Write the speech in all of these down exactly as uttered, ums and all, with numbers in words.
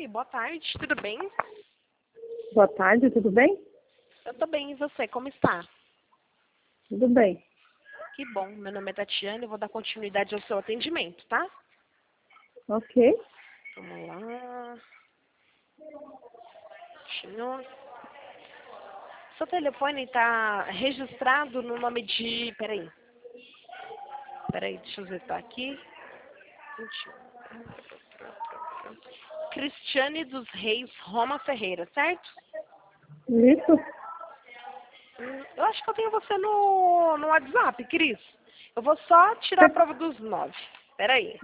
Oi, boa tarde, tudo bem? Boa tarde, tudo bem? Eu tô bem, e você, como está? Tudo bem. Que bom, meu nome é Tatiana e vou dar continuidade ao seu atendimento, tá? Ok. Vamos lá. Continua. Seu telefone está registrado no nome de... Peraí. Peraí, deixa eu ver se tá aqui. Cristiane dos Reis Roma Ferreira, certo? Isso? Hum, Eu acho que eu tenho você no, no WhatsApp, Cris. Eu vou só tirar a prova dos nove. Peraí.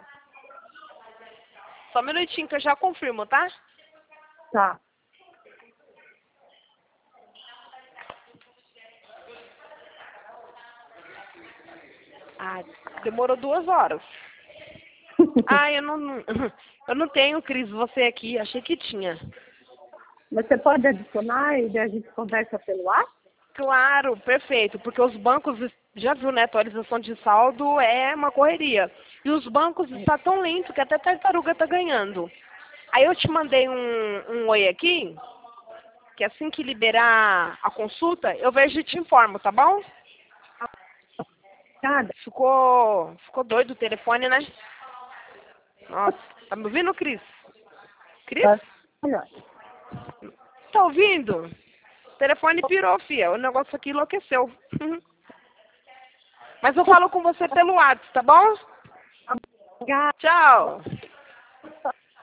Só um minutinho que eu já confirmo, tá? Tá. Ah, demorou duas horas. Ah, eu não, eu não tenho, Cris, você aqui. Achei que tinha. Você pode adicionar e daí a gente conversa pelo ar? Claro, perfeito. Porque os bancos, já viu, né? Atualização de saldo é uma correria. E os bancos estão tão lentos que até tartaruga tá ganhando. Aí eu te mandei um, um oi aqui, que assim que liberar a consulta, eu vejo e te informo, tá bom? Nada. Ficou, ficou doido o telefone, né? Nossa, tá me ouvindo, Cris? Cris? Tá melhor. Tá ouvindo? O telefone pirou, fia. O negócio aqui enlouqueceu. Mas eu falo com você pelo WhatsApp, tá bom? Obrigada. Tchau.